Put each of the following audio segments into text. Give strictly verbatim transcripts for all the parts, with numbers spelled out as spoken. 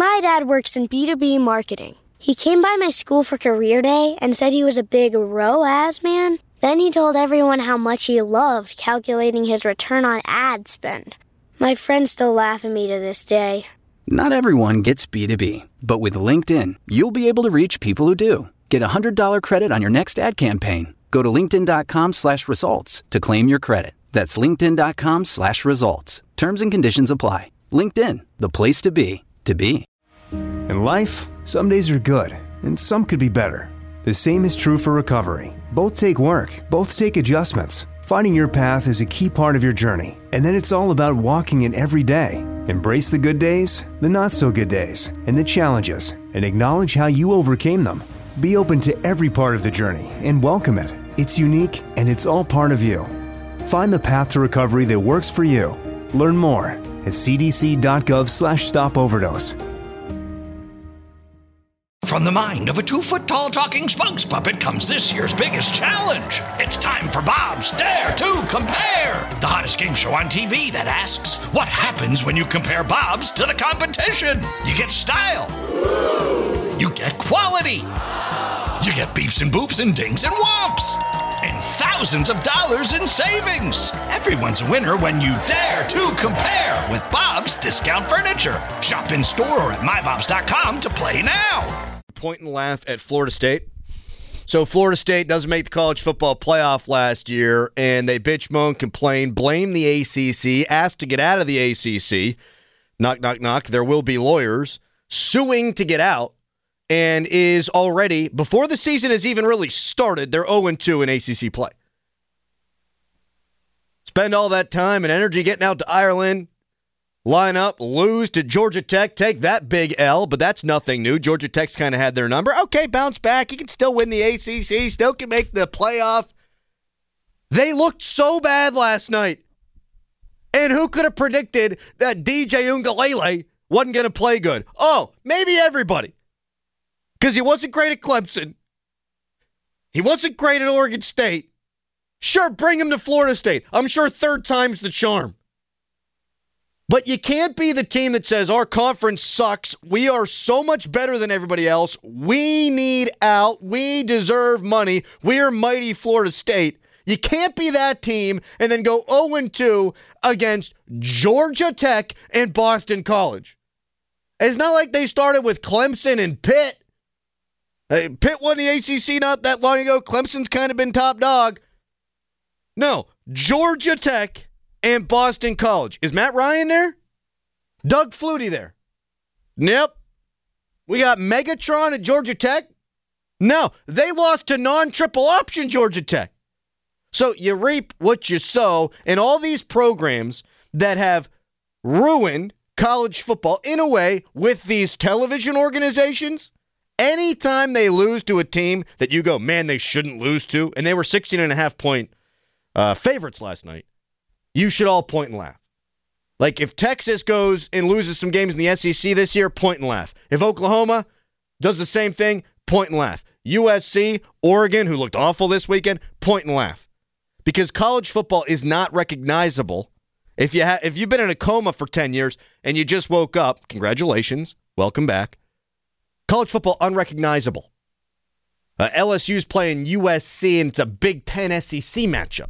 My dad works in B two B marketing. He came by my school for career day and said he was a big R O A S man. Then he told everyone how much he loved calculating his return on ad spend. My friends still laugh at me to this day. Not everyone gets B two B, but with LinkedIn, you'll be able to reach people who do. Get a one hundred dollars credit on your next ad campaign. Go to linkedin.com slash results to claim your credit. That's linkedin.com slash results. Terms and conditions apply. LinkedIn, the place to be, to be. In life, some days are good, and some could be better. The same is true for recovery. Both take work, both take adjustments. Finding your path is a key part of your journey, and then it's all about walking it every day. Embrace the good days, the not-so-good days, and the challenges, and acknowledge how you overcame them. Be open to every part of the journey and welcome it. It's unique, and it's all part of you. Find the path to recovery that works for you. Learn more at cdc.gov slash stop overdose. From the mind of a two-foot-tall talking spokes puppet comes this year's biggest challenge. It's time for Bob's Dare to Compare, the hottest game show on T V that asks, what happens when you compare Bob's to the competition? You get style. You get quality. You get beeps and boops and dings and whomps. And thousands of dollars in savings. Everyone's a winner when you dare to compare with Bob's Discount Furniture. Shop in store or at my bobs dot com to play now. Point and laugh at Florida State. So Florida State doesn't make the college football playoff last year, and they bitch, moan, complain, blame the A C C, asked to get out of the A C C. Knock, knock, knock. There will be lawyers suing to get out, and is already, before the season has even really started, they're oh and two in A C C play. Spend all that time and energy getting out to Ireland, line up, lose to Georgia Tech, take that big L, but that's nothing new. Georgia Tech's kind of had their number. Okay, bounce back. You can still win the A C C, still can make the playoff. They looked so bad last night. And who could have predicted that D J Uiagalelei wasn't going to play good? Oh, maybe everybody. Because he wasn't great at Clemson. He wasn't great at Oregon State. Sure, bring him to Florida State. I'm sure third time's the charm. But you can't be the team that says, our conference sucks. We are so much better than everybody else. We need out. We deserve money. We are mighty Florida State. You can't be that team and then go oh and two against Georgia Tech and Boston College. It's not like they started with Clemson and Pitt. Uh, Pitt won the A C C not that long ago. Clemson's kind of been top dog. No, Georgia Tech and Boston College. Is Matt Ryan there? Doug Flutie there? Nope. We got Megatron at Georgia Tech? No, they lost to non-triple option Georgia Tech. So you reap what you sow, and all these programs that have ruined college football in a way with these television organizations, anytime they lose to a team that you go, man, they shouldn't lose to, and they were sixteen and a half point uh, favorites last night, you should all point and laugh. Like if Texas goes and loses some games in the S E C this year, point and laugh. If Oklahoma does the same thing, point and laugh. U S C, Oregon, who looked awful this weekend, point and laugh. Because college football is not recognizable. If, you ha- if you've been in a coma for ten years and you just woke up, congratulations, welcome back. College football, unrecognizable. Uh, L S U's playing U S C, and it's a Big Ten S E C matchup.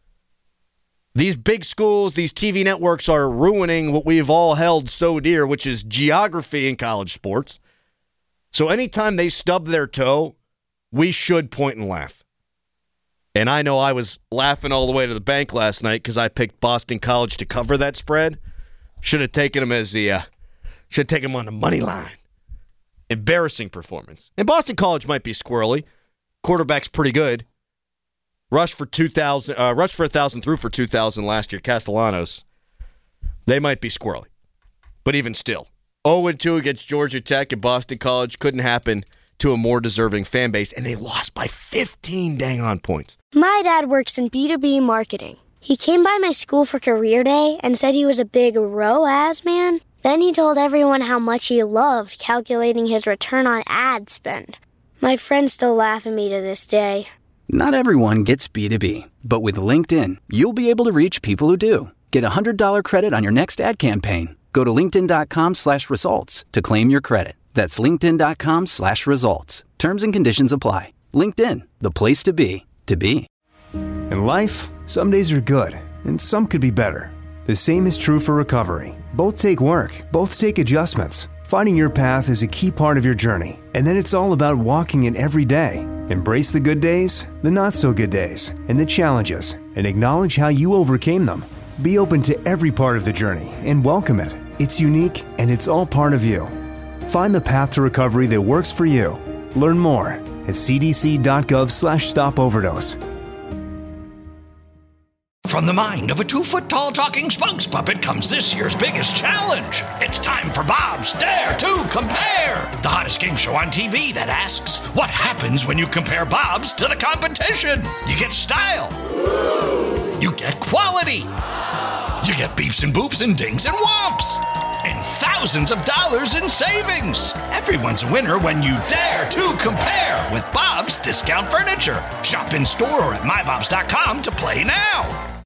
These big schools, these T V networks are ruining what we've all held so dear, which is geography in college sports. So anytime they stub their toe, we should point and laugh. And I know I was laughing all the way to the bank last night because I picked Boston College to cover that spread. Should have taken them as the, uh, should have taken them on the money line. Embarrassing performance. And Boston College might be squirrely. Quarterback's pretty good. Rush for two thousand, uh, rush for one thousand, threw for two thousand last year. Castellanos, they might be squirrely. But even still, oh and two against Georgia Tech and Boston College couldn't happen to a more deserving fan base, and they lost by fifteen dang on points. My dad works in B two B marketing. He came by my school for career day and said he was a big R O A S man. Then he told everyone how much he loved calculating his return on ad spend. My friends still laugh at me to this day. Not everyone gets B two B, but with LinkedIn, you'll be able to reach people who do. Get a one hundred dollars credit on your next ad campaign. Go to linkedin.com slash results to claim your credit. That's linkedin.com slash results. Terms and conditions apply. LinkedIn, the place to be, to be. In life, some days are good, and some could be better. The same is true for recovery. Both take work, both take adjustments. Finding your path is a key part of your journey, and then it's all about walking it every day. Embrace the good days, the not-so-good days, and the challenges, and acknowledge how you overcame them. Be open to every part of the journey and welcome it. It's unique, and it's all part of you. Find the path to recovery that works for you. Learn more at cdc.gov slash stop overdose. From the mind of a two-foot-tall talking spokes puppet comes this year's biggest challenge. It's time for Bob's Dare to Compare, the hottest game show on T V that asks, what happens when you compare Bob's to the competition? You get style. You get quality. You get beeps and boops and dings and whomps. And thousands of dollars in savings. Everyone's a winner when you dare to compare with Bob's Discount Furniture. Shop in store or at my bobs dot com to play now.